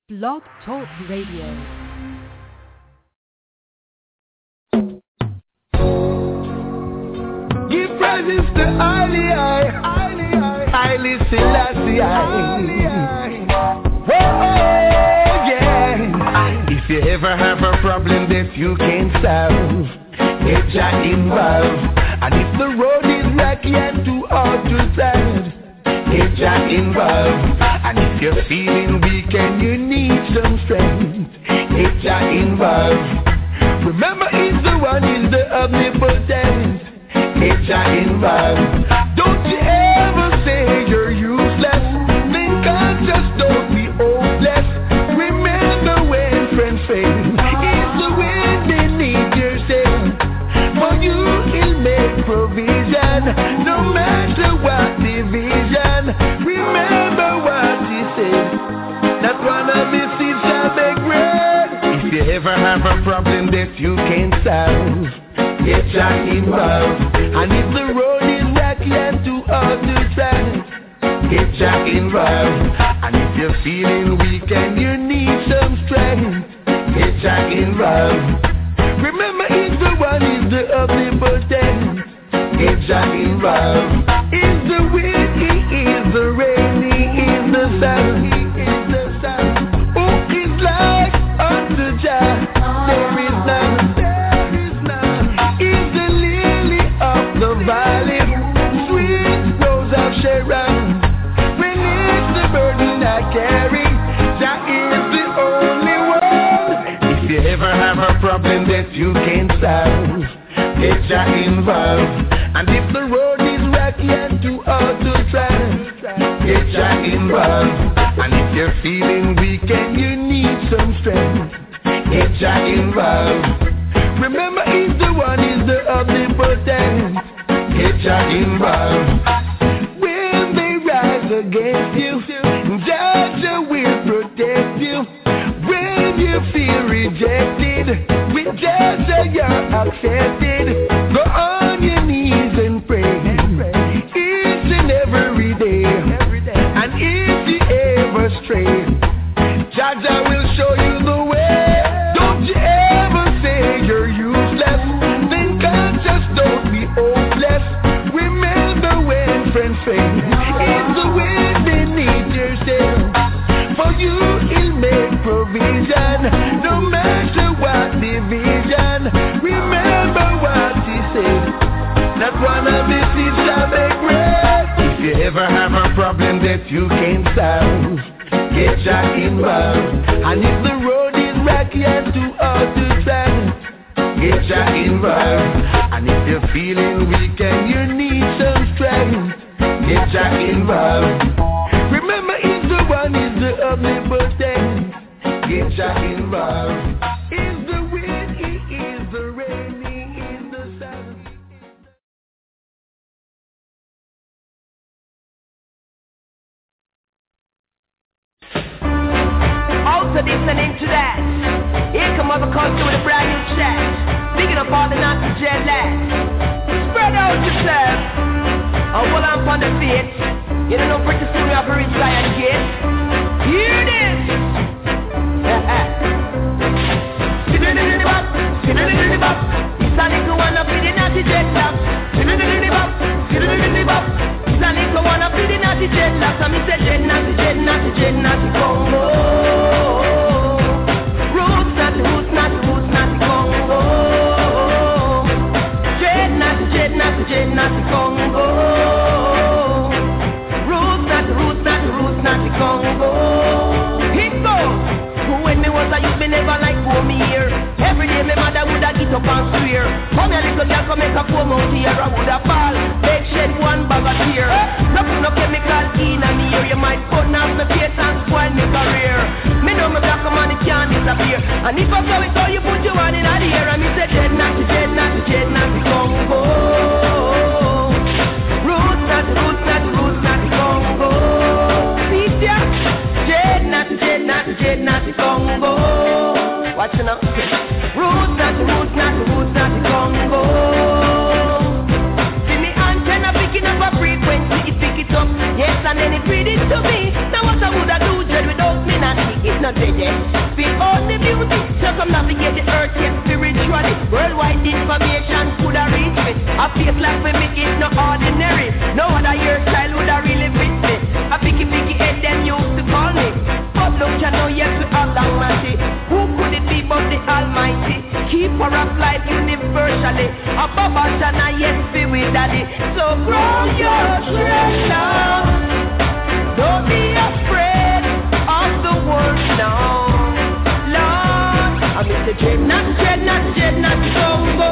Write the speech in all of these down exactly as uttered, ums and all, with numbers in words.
Blog Talk Radio. Give praises to Ali I, Haile Selassie I. Whoa, yeah. If you ever have a problem that you can't solve, get Jah involved. And if the road is rocky and too hard to stand, get Jah involved. And if you're feeling weak and you need some strength, get Jah involved. Remember, he's the one, he's the omnipotent. Get Jah involved. Don't you ever say you're useless. Think God, just don't be hopeless. Remember when friends fail, he's the wind beneath your sail. For you he'll make provision, no matter what division. Remember what he said, that one of his seeds shall make bread. If you ever have a problem that you can't solve, get Jah involved. And if the road is rocky and too hard to travel, get Jah involved. And if you're feeling weak and you need some strength, get Jah involved. Remember, he's the one, he's the omnipotent. Get Jah involved. He's the wind, he is the rain, he is the sun, he is the sun. Who is like unto Jah? There is none. The valley, sweet rose of Sharon, release the burden I carry. Jah is the only one. If you ever have a problem that you can't solve, get Jah involved. And if the road is rocky and too hard to travel, get Jah involved. And if you're feeling weak and you need some strength, get Jah involved. Remember, he's the one, he's the omnipotent. Get Jah involved. When they rise against you, Jah will protect you. When you feel rejected, with Jah you're accepted. Go on your knees and pray, each and every day. And if you ever stray, Jah will show you the way. Don't you ever say you're useless. Think God, just don't be hopeless. Remember when friends fail, it's the wind beneath your sail. For you he'll make provision, no matter what division. Remember what he said, that one of his seeds shall make bread. If you ever have a problem that you can't solve, get Jah involved. And if the road is rocky and too hard to travel, get Jah involved. And if you're feeling weak and you need some strength, get Jah involved. Remember, he's the one, he's the omnipotent. Get Jah involved. He's the wind, he is the rain, he is the sun. Also listening to that, here come other culture with a brand new chat. Picking up all the Nazi jet lads. Spread out yourself. And hold on upon the feet. You don't know pretty soon we have a rich lion gate. Hear this. It's a little one up in the Nazi jet lads. It's a little one up in the Nazi jet lads. And me say jet Nazi, jet Nazi, jet Nazi Congo. Roots Nazi, roots Nazi, roots Nazi Congo. Jet Nazi, jet Nazi, jet Nazi Congo. Roots Nazi, roots Nazi, roots Nazi Congo. Hit go. When me was a youth, me never like home here. Every day me mother woulda get up and swear. Come here little girl, come make a comb out here. I woulda fall, beg shed one bag of tear. No put no chemical in a me ear. You might cut off my face and spoil my career. Me know me black man, it can't disappear. And if I saw it, so you put your hand in the air. And me say jet Nazi, jet Nazi, jet Nazi Congo. Roots Nazi, roots Nazi, roots Nazi Congo. See ya, jet Nazi, jet Nazi, jet Nazi Congo. Watch it now. Roots Nazi, roots Nazi, roots Nazi Congo. See me antenna picking up a frequency, it pick it up. Yes, and then it read it to me. Now what I woulda do, dread without me Nazi. It's not dead yet. Feel all the beauty, circumnavigate the earth yet spiritually. Worldwide information could have reached me. A face like for me is not ordinary. No other hairstyle would have really fit me. A picky picky head them used to call me. But look, you know, yes, we are Almighty. Who could it be but the Almighty? Keeper of life universally. Above us and I yet be with daddy. So grow your treasure. Don't be afraid of the world now. Lord, I'm Mister Dread, not dread, not dread, not Congo.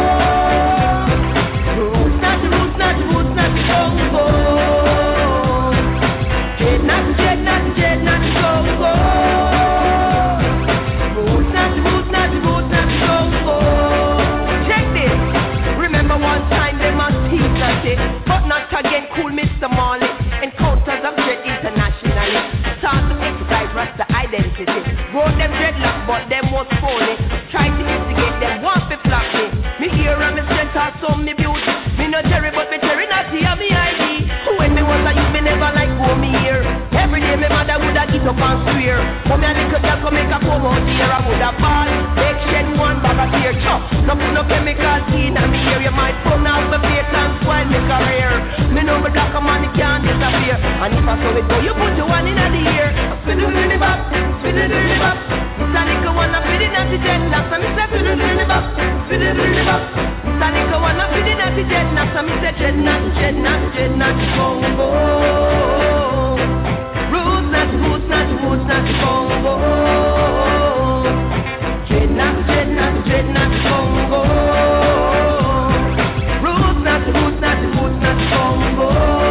Roots, not roots, not roots, not Congo. Dread, not dread, not dread, not Congo. Roots, not roots, not roots, not Congo. Check this. Remember one time they must teach us it, but not again, cool Mister Marley. Encounters of dread internationally. Start to exercise Rasta identity. Wrote them dreadlock, but them was phony. Try to instigate them, want to flop me. Me hear and me strength or some me beauty. Me no Jerry, but me Jerry not here, me I D. When me was a youth, me never like go me here. Every day me mother woulda get up and swear. Come here little girl, come make a come out here. I woulda ball, make shed one bag of tear chop. No put no chemical in and me hear. You might come out my face and spoil me career. Me know me black a man, it can't disappear. And if I saw it go, you put your one in the ear. Fiddle the bop, fiddle the bop. Mister Nico wanna fit in at the jet last. And Mister Fiddle the bop, fiddle the bop. Mister Nico wanna fit in at the jet last. And Mister Jet not, jet not, jet not Congo. Roots not, roots not, roots not Congo. Jet not, jet not, jet not Congo. Roots not, roots not, roots not Congo.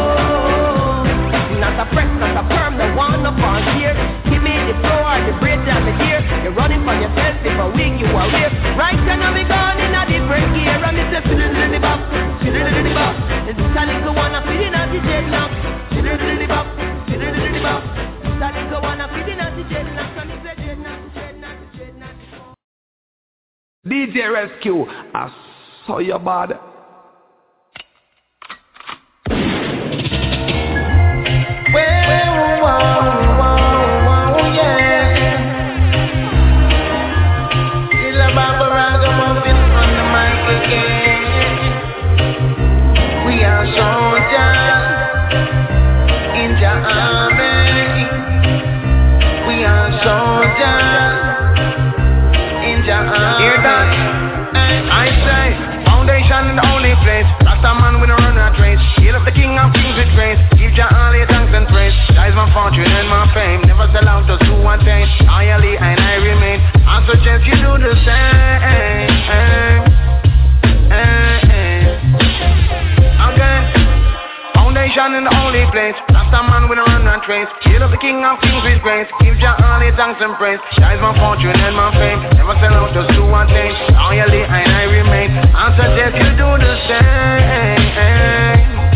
Not a press, not a perm, no one up on here. Give me the floor, the bridge and the gear. You're running for yourself if a wig you are here. Right now we gone in a different gear. And me say fiddle the bop, fiddle the bop. It's a little one a feeding at the jet lamp. Fiddle the bop, fiddle the bop. It's a little one a feeding at the jet lamp. And me say jet lamp, jet lamp, jet lamp. D J Rescue, I saw your body. Fortune and my fame, never sell out just to attain. Loyally and I remain. I suggest you do the same. Again, foundation in the only place. Rasta man with a run and trace. Kill up the king of kings with grace. Give Jah all his thanks and praise. That is my fortune and my fame. Never sell out just to attain. Loyally and I remain. I suggest you do the same.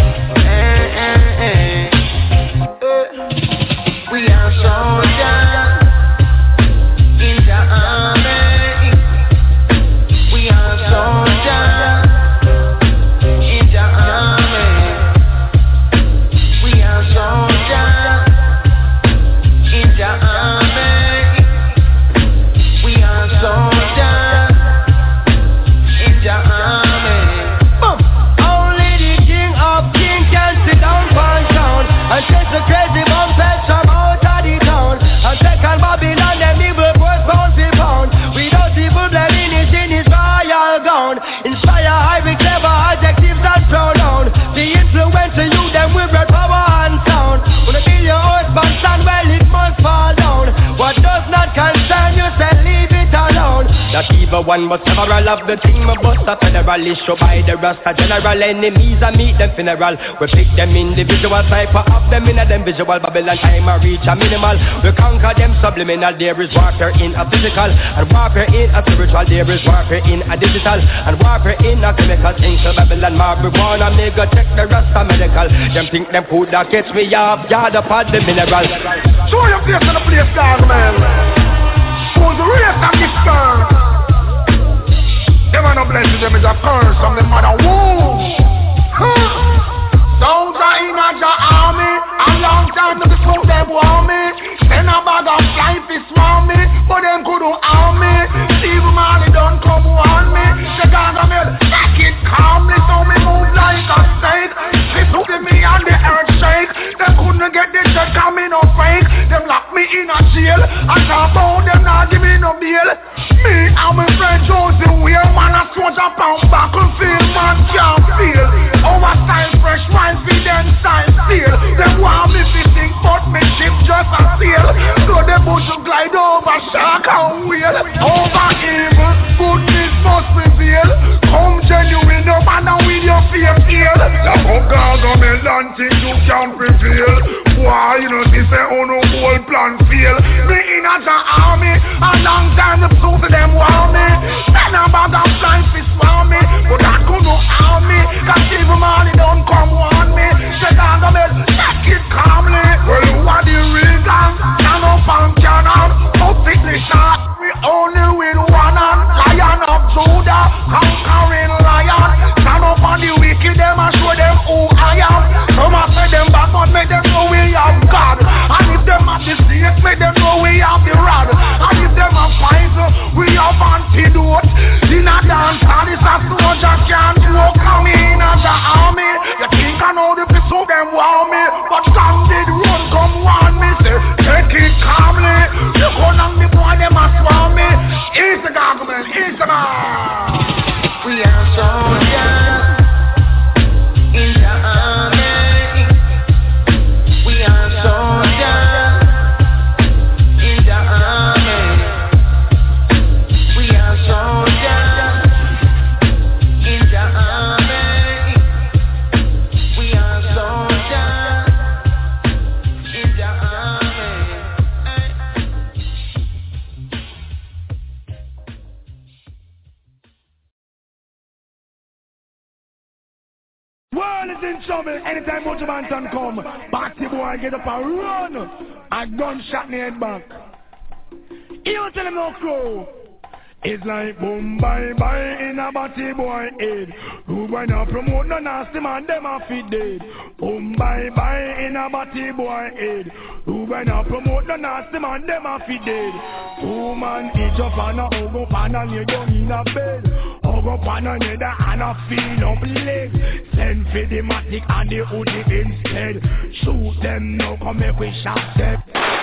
We are soldiers in the army. We are soldiers in the army. We are soldiers in the army. We are soldiers in the army. Boom. Only the king of kings can sit down one town and chase the crazy bumps and some. Second Babylon, them evil boys pound for pound. Without evil blessing is in his royal gown. Inspire high with clever adjectives and pronoun. The influence of you, them with red power and sound. When a billion husband stand well, it must fall down. What does not concern you, say leave it alone. That evil one but several of the team of us a federal issue by the Rasta general. Enemies and meet them funeral. We pick them individual, cipher of them in a them visual. Babylon time I reach a minimal. We conquer them subliminal. There is warfare in a physical and warfare in a spiritual. There is warfare in a digital and warfare in a chemical. Think to Babylon marijuana, me go check the Rasta medical. Them think them could that catch me off yard upon the mineral. Show your face on the place, dog, man. Show the race of this girl. Them are no blessing, them is a curse from the mother womb. Huh? Soldier in a the army, a long time to the school them want me. Then a bag of life is small. I can't bound them, not give me no bail. Me and my friend Josie, we are man a soldier pound back and feel man can't feel. Our style fresh wine feed them style steel. Them want me to think but me ship just a sail. So they put to glide over shark and whale. Over evil, goodness must prevail. Come genuine, no matter with your fear feel. Like a gargamel until you can prevail. Why you know this say oh no whole plan fail. Me in a army, a long time the proof of them want me. Then I'm about to fly fish for me. But I could no harm me. Cause even money don't come on me. The gargamel, take it calmly. Well who are the reason? Stand up and cannon. Up it the shot. We only win one hand. Lion of Judah, conquering lion. Stand up on the wicked, them and show them who I am. Some a say them back, but make them know we have God. And if them have the snake, make them know we have the rod. And if them have poison, we have antidote. In a dance, and it's a soldier can't walk. Come in as an army. You think I know the people them want me, but some did run, come warn me. Say, take it calmly. You go down the boy, them a swarm me. It's the government, it's the man. We are soldiers in the army. We are soldiers in the army. We are soldiers in the army. We are soldiers in the army. World is in trouble anytime Mojo Banton come. Batty boy get up and run. A gunshot in the head back. You don't tell him no crow. It's like boom bye bye in a batty boy head. Who boy now promote no nasty man, them a fit dead. Boom bye bye in a batty boy head. Who boy now promote no nasty man, them a fit dead. Two man each up and a hug up and a lay down in a bed. Hug up on another and a feel up legs. Send for the matic and the hoodie instead. Shoot them now, come make we shot them.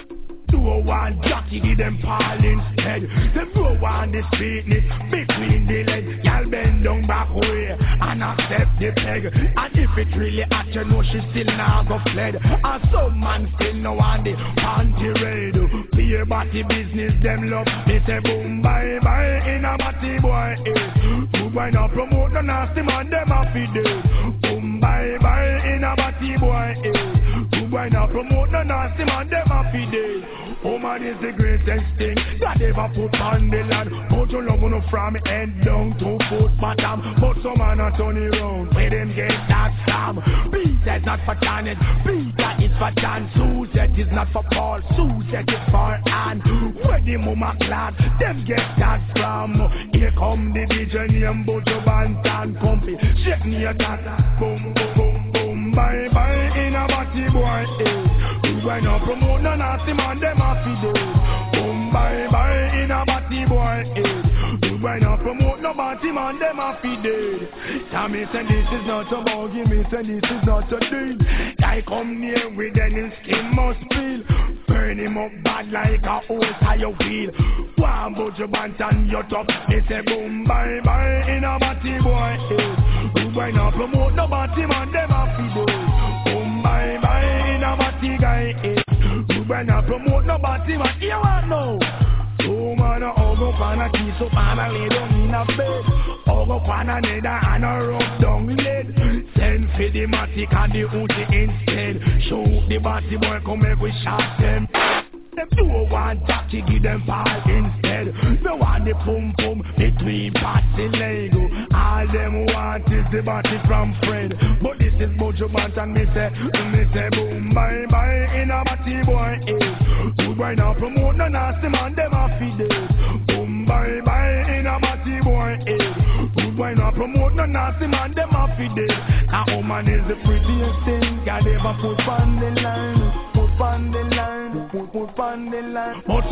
Do one jockey, give them pal instead. Them do one the sweetness between the legs. Y'all bend down back way and accept the peg. And if it really at you know she still not go fled. And some man still no on the panty raid. Be a body business them love. They say boom bye bye in a body boy head. Who boy now promote no nasty man them a feed dead. Boom bye bye in a body boy head. Who boy now promote no nasty man them a feed dead. Woman is the greatest thing that ever put on the land. Put your love on from head down to foot bottom. But some man a turn around where them get that slam. Peter is not for Janet, Peter is for John. Suzette is not for Paul, Suzette is for Anne. Where the mama clad, them get that from. Here come the D J name Mojo Banton Comfy. Shake me a tata, boom boom boom boom. Bye bye in a batty boy eh. Why not promote no nasty man, them a fi dead. Boom bye bye in a batty boy head. Why not promote no batty man, them a fi dead. Tommy said this is not a bogey, me said this is not a deal. I come near with any skin must feel. Burn him up bad like a horse how you feel. One Mojo Banton your top. They say boom bye bye in a batty boy head. Why not promote no batty man, them a fi dead. Boom bye bye in a batty guy head. You better promote no batty man, you want no. Two man a hug up and a kiss up and a lay down in a bed. Hug up on a nether and a rub down lead. Send for the matic and the hootie instead. Shoot the batty boy, come make we shot them. Them do one jockey, give them pal instead. No want the pum pum between parts and Lego. All them want is the body from Fred. But this is Mojo Banton, me say, me say boom bye bye in a batty boy head. Who boy now promote no nasty man, them a feed it. Boom bye bye in a batty boy head. Who boy now promote no nasty man, them a feed it. A woman is the prettiest thing God ever put on the line. Put on the line, put, put on the line. But some man a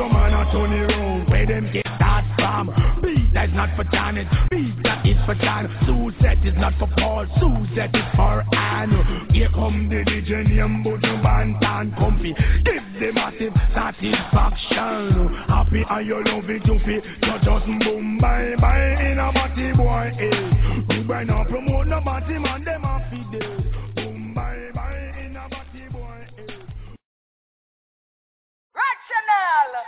turn it round. Where them get that from? Beat that is not for Janet, beat that is for John. Suzette is not for Paul, Suzette is for Anne. Here come the D J name Buju Banton Comfy. Give the massive satisfaction. Happy and you love it, you feel. You just boom, bye, bye in a body boy, eh. You better not promote no body man, them a feed it. Boom, bye, bye in a body boy, eh. Rational.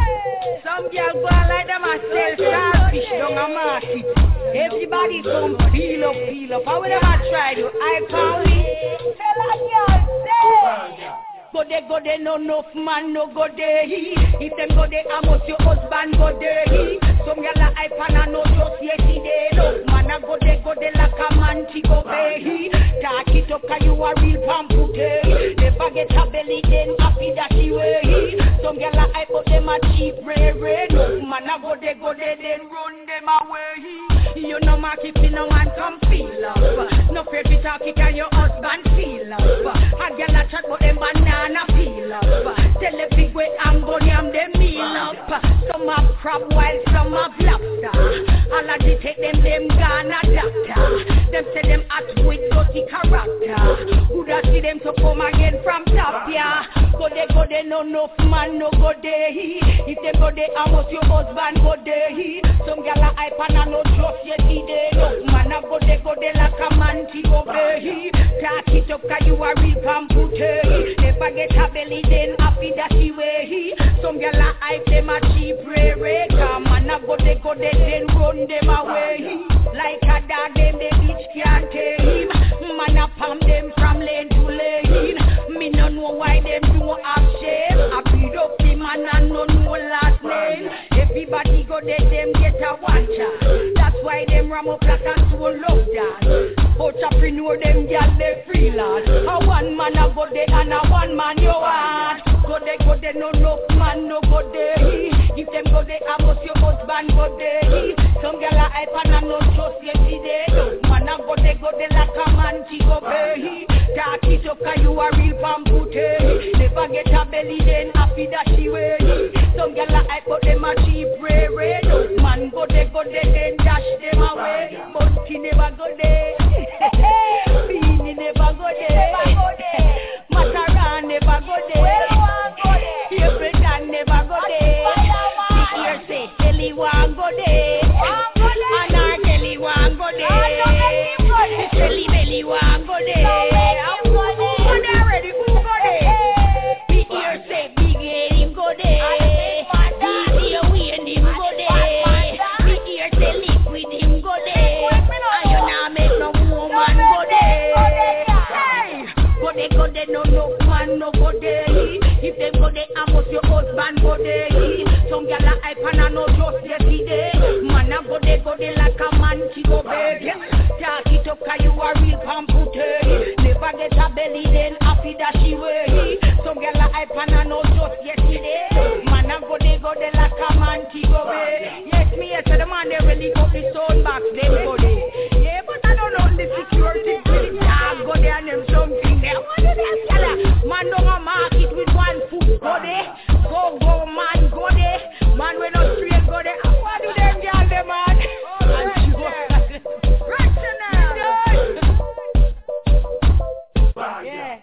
Some girl go on like them a sell starfish down a market. Everybody come peel up, peel up. How will them a try to? I found it. Tell a girl, say. Go there, go there, no enough man, no go there. If them go there, I must your husband go there. Some girl a hype and I know just yesterday. Look, man, I go there, go there like a man, she go pay. Talk it up, cause you a real pampute. Never get a belly, then happy that she way. Some girl a hype up, them a cheap, rare, rare. Look, man, I go there, go there, then run them away. You know, market, no man come feel up. No fear to talk it, and your husband feel up. A girl a chat, but them banana feel up. Tell the big way I'm going, I'm them meal up. Some have crab while some have lobster. All of the take them, them Ghana doctor. Them say them at with dirty character. Who da see them to come again from top, yeah. Go there, go there, no enough man, no go there. If they go there, I must your husband go there. Some gal a hype and I know just yesterday. No man, I go there, go there like a man, she go there. Talk it up, cause you a real computer. Never get a belly, then happy that she way. Some gal a hype, them a cheap, rare, rare. Come on, I go there, go there, then run them away. Like a dog, them the bitch can't tame. Man a palm them from lane to lane. Me no know why them do have shame. I beat up the man and no know last name. Everybody go there, them get a one chance. That's why them ram up like and so love that. Entrepreneur them gal they freelance. A one man a go there and a one man you want. Go there, go there, no no man no go there. If them go there, I must your husband go there. Some gal a hype and I know just yesterday. Man a go there, go there like a man she go pay. Talk it up cause you a real pampute. Never get a belly then happy that she way. Some gal a hype but them a cheap rare rare. Man go there, go there then dash them away. But he never go there. Beanie never go there. Mataran never go there. Everything never go there. Big ear say Kelly want go there. And our Kelly want go there. Kelly belly want go there. Go there ready, who go there? Big ear say big head him go there. Big ear weird him go there. Big ear say liquid him go there. And you now make no woman go there. Hey, go there, go there, no no man no go there. If they go there, I must your husband go there. Some gal a hype and I know just yesterday. Man a go there, go there like a man she go beg. Talk it up cause you a real computer. Never get a belly then happy that she way. Some gal a hype and I know just yesterday. Man a go there, go there like a man she go beg. Yes me yes the man they really got the stone back then go there. Yeah but I don't know the security. Yeah go there and them something there. What is that? Man don't a market with one foot go there. Go go man go there. Man we no straight go there. What do them girl them man? Yeah.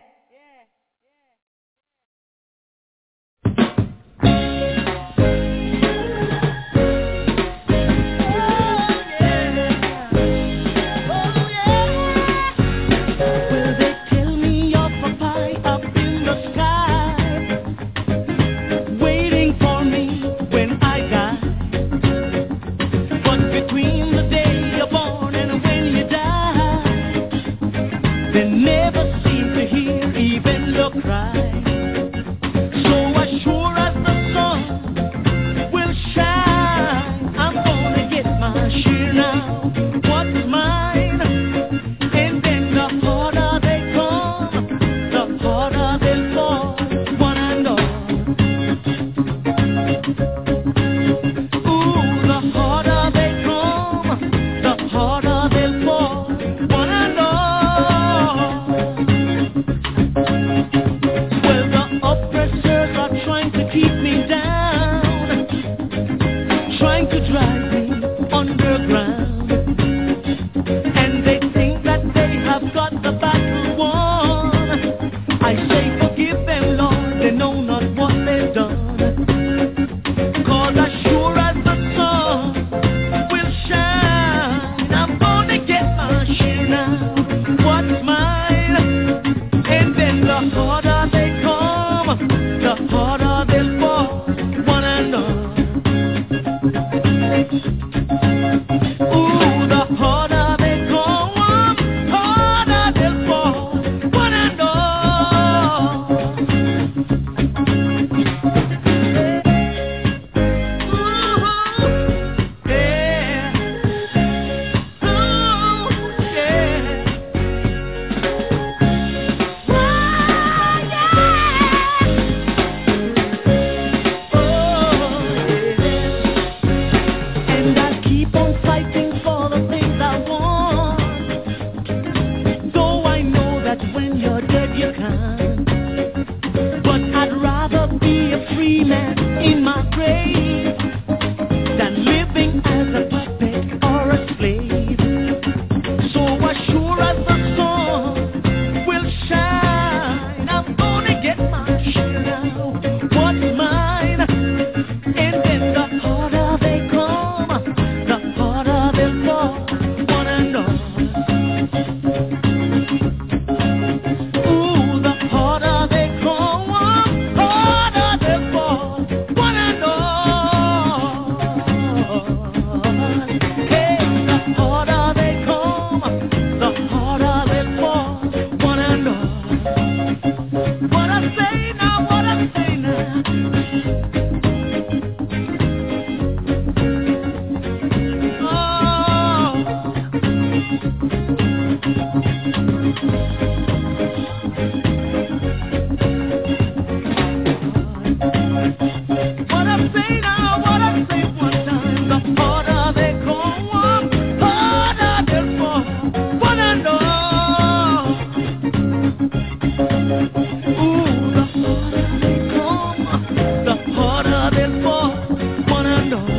Keep me down. to drive me underground, and they think that they have got the battle won. I say forgive them, Lord, they know not what they've done. Cause as sure as the sun will shine, I'm gonna get my share now. What's mine? And then the harder they come, the harder they'll fall, one and all. Ooh, the harder they come, harder they'll fall, one and all. Ooh, yeah. Ooh, yeah. And I keep on fighting for the things I want, though I know that when you're dead you can't. But I'd rather be a free man in my grave than living as a puppet or a slave. So as sure as the sun will shine, I'm gonna get my share now. What's mine? And then the harder they come, the harder they'll fall, one and all. Ooh, the harder they come, harder they'll fall, one and all. Hey, the harder they come, the harder they'll fall, one and all. What I say now, what I say now. What I say now, what I say one time, the harder they come, harder they'll fall, one and all. Ooh, the harder they come, the harder they'll fall, one and all.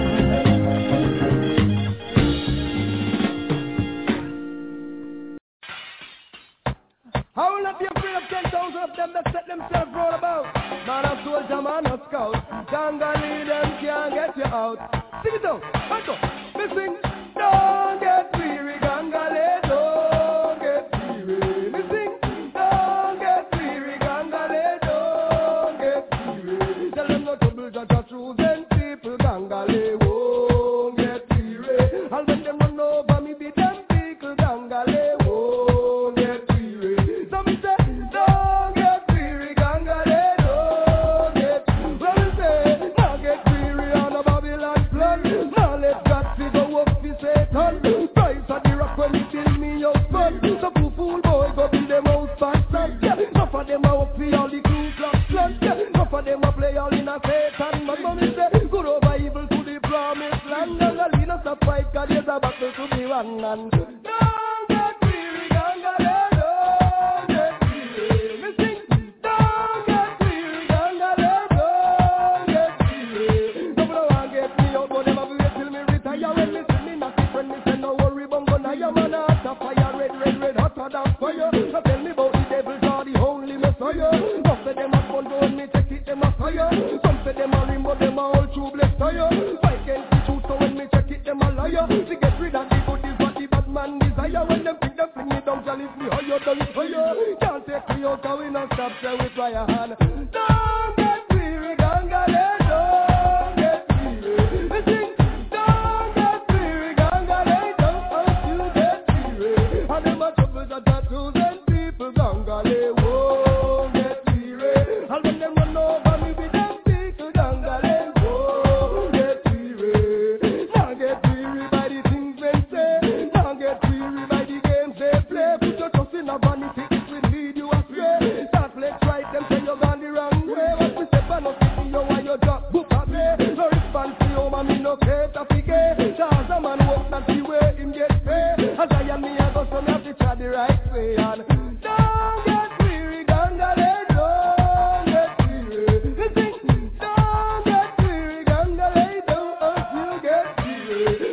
How will not be afraid of ten thousand of them that set themselves roll about? Man a soldier, man a scout. Gangali, them can't get you out. Sing it out, hands up. Me sing, don't get weary, Gangali, don't get weary. Me sing, don't get weary, Gangali, don't get weary. Tell them no trouble, just a choosing people, Gangali won't get weary. And when them run over me, be them people, Gangali won't get weary. So me say, don't get weary, Gangali, don't get weary. Well, me say, now get weary on a Babylon plan. Now let God figure up for Satan. Price of the rock when he kill me your son. So fool fool boy go build them house faster. Yeah, enough of them a work for all the Ku Klux Klan. Yeah, enough of them a play all in a Satan. But mommy say, good over evil to the promised land. And the leaders a fight 'cause there's a battle to be won. And don't get weary, Gangali, don't get weary. Me sing, don't get weary, Gangali, don't get weary. Nobody want get me out, but them have to wait till me retire. When me see me not different, me say no worry, but gonna ya man a hot fire, red, red, red, hotter than fire. So tell me about the devil, God, the only Messiah. Some say them a fun, don't me take it, them a fire. Some say them a rim, but them a all true blessed fire. Fight against the truth, so when me check it, them a liar. To get rid of the good is what the bad man desire. When them pick them fling me down, shall it me higher, down it higher. Can't take me out, 'cause we not stop, say we try a hand. Don't get weary, Gangali, don't get weary. Me sing, don't get weary, Gangali, don't you get weary. And them a trouble that are choosing people, Gangali won't get weary. And when them run over me with them people, Gangali won't get weary. Now get weary by the things they say. Now get weary by the games they play. Put your trust in a vanity, it will lead you astray. Start flex right, them say you're gone the wrong way. What we say, man, no pity you while you drop book at me. No response to you, man, me no care to pick it. Charles a man work, not the way him get paid. As I am me, I go, so me have to try the right way. And don't get weary, Gangali, don't get weary. You sing, don't get weary, Gangali, don't you get weary.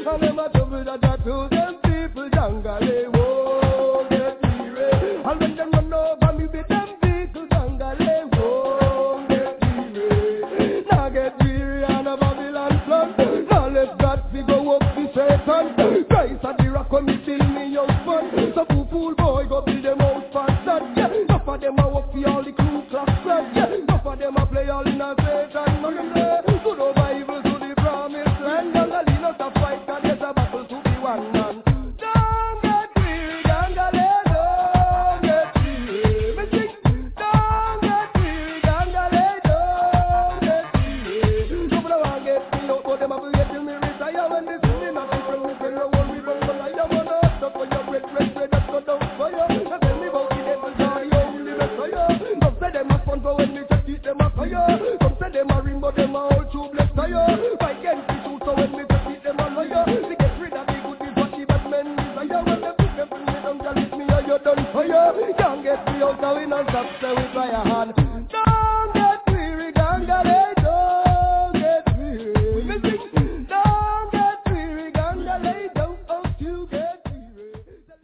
And them a trouble that I to them people jungle, they won't get weary. And when them run over me with them people jungle, they won't get weary. Now get weary and a Babylon flood. Now let God figure up the Satan. Christ at the rock when me till me young fun. So fool fool boy go build them out fast that. Yeah, enough of them a work for all the crew class club. Yeah, enough of them a play all in a Satan. Good over evil to the promised land. And the lead us a fight and there's a battle to be won. Man. Don't get weary, Gangale, don't get weary. Me sing, don't get weary, Gangale, don't get weary. Nobody want get me out, but them a wait till me retire. When they see me not different, me tell you what we don't go like. I wanna stop for your great, great, great, that's not down for you. Now tell me about the devil, sorry, you only best for you. Some say them a fun, but when me just eat them a fire. Some say them a ring, but them a all too blessed fire. By against the truth, so when me just eat them a liar. They get rid of the goodies, what the bad men desire. When they put them in me down, tell me how you done fire. Can't get me out, now we not stop, say we try a hand. Don't get weary, Gangale, don't get weary. Me sing, don't get weary, Gangale, don't out you get weary.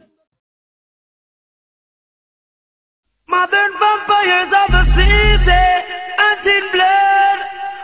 Modern vampires of the city, hunting blood,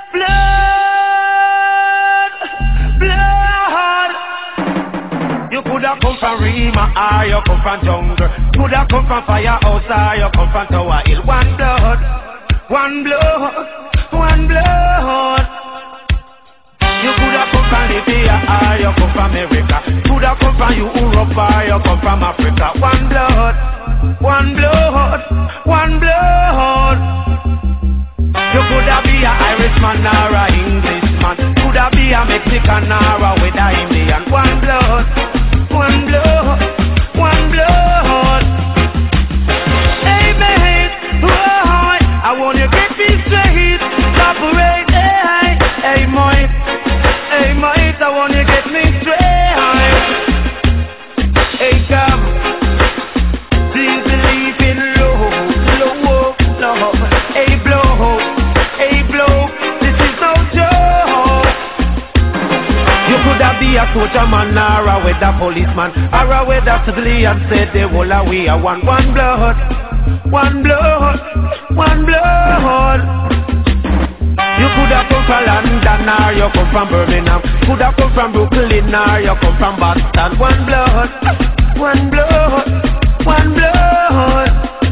blood, blood. You coulda come from Rima, or you come from jungle. Coulda come from firehouse, or you come from Tower Hill. One blood, one blood, one blood. You coulda come from Libya, or you come from America. Coulda come from Europe, or you come from Africa. One blood, one blood, one blood. You coulda be a Irishman or a Englishman. Coulda be a Mexican or a with a Indian. One blood, one blood, one blood. Hey mate, whoa, I want you get me straight. Separate, hey, hey mate, hey mate, I want you get me straight. Hey come, do you believe in love, love, love? Hey blow, hey blow, this is no joke. You coulda be a soldier man or a weather policeman or a weather civilian. Said the whole of we are one, one blood, one blood, one blood. You coulda come from London or you come from Birmingham. Coulda come from Brooklyn or you come from Boston. One blood, one blood, one blood.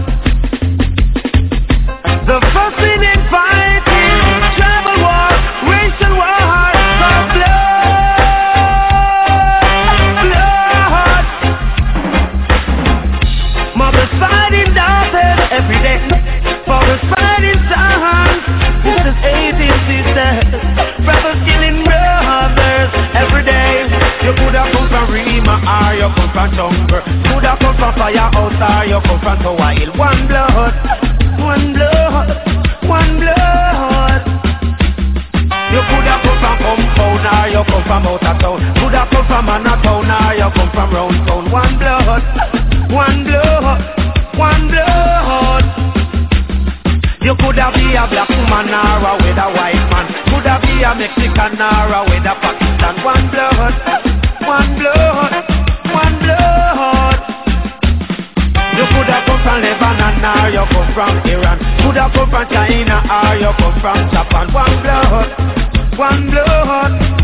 The first thing in fighting, tribal war, racial war, for blood, blood. Mothers fighting daughters every day, fathers fighting sons, sisters hating sisters, brothers killing brothers every day. You coulda come from Rima or you come from jungle. Coulda come from firehouse or you come from Tower Hill. One blood, one blood, one blood. You coulda come from compound or you come from out of town. Coulda come from Manhattan or you come from round town. One blood, one blood, one blood. You coulda be a black woman or a with a white man. Coulda be a Mexican or a with a Pakistan. One blood, one blood, one blood. You coulda come from Lebanon or you come from Iran. Coulda come from China or you come from Japan. One blood, one blood,